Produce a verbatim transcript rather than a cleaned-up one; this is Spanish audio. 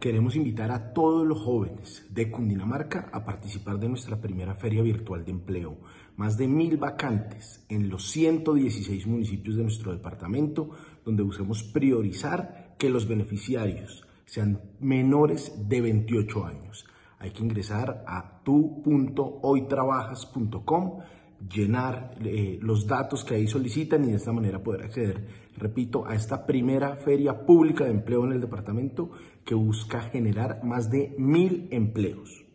queremos invitar a todos los jóvenes de Cundinamarca a participar de nuestra primera feria virtual de empleo. Más de mil vacantes en los ciento dieciséis municipios de nuestro departamento, donde buscamos priorizar que los beneficiarios sean menores de veintiocho años. Hay que ingresar a tu punto hoy trabajas punto com, llenar eh, los datos que ahí solicitan y de esta manera poder acceder, repito, a esta primera feria pública de empleo en el departamento que busca generar más de mil empleos.